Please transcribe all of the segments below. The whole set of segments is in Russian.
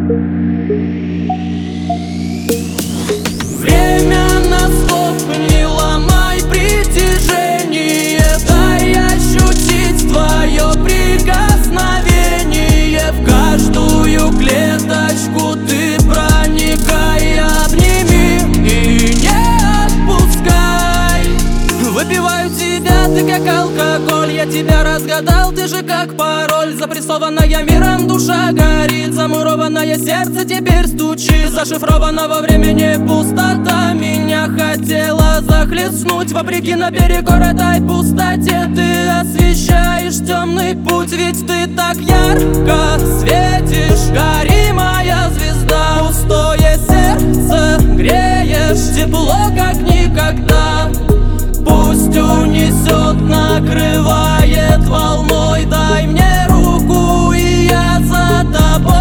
Время на стоп, не ломай притяжение, дай ощутить твое прикосновение. В каждую клеточку ты проникай, обними и не отпускай. Выпиваю тебя, ты как алкоголь, я тебя разгадал, ты же как пароль. Запрессованная миром душа горит, замурованное сердце теперь стучит. Зашифровано во времени пустота, меня хотела захлестнуть. Вопреки наперекор этой пустоте ты освещаешь темный путь. Ведь ты так ярко светишь, гори моя звезда. Пустое сердце греешь, тепло как никогда. Пусть унесет, накрывает волной. Дай мне руку, и я за тобой.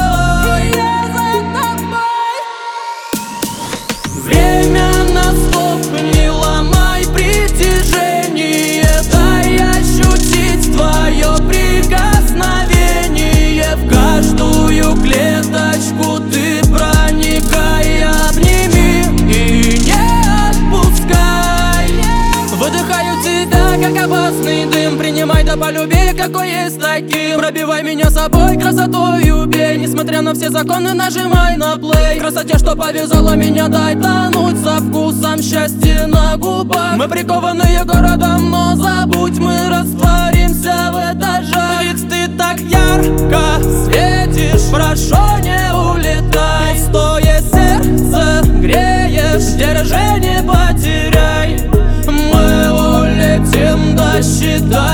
Время на стоп, не ломай притяжение, дай ощутить твое прикосновение. В каждую клеточку ты проникай, обними и не отпускай. Выдыхаю тебя, как опасный дым, принимай да полюби, какой есть таким. Пробивай меня собой, красотой убей, несмотря на все законы, нажимай на плей. Красоте, что повязала меня, дай тонуть со вкусом счастья на губах. Мы прикованные городом, но забудь, мы растворимся в этажах. Ведь ты так ярко светишь, прошу не улетай. Пустое сердце греешь, держи, не потеряй. Мы улетим, досчитай.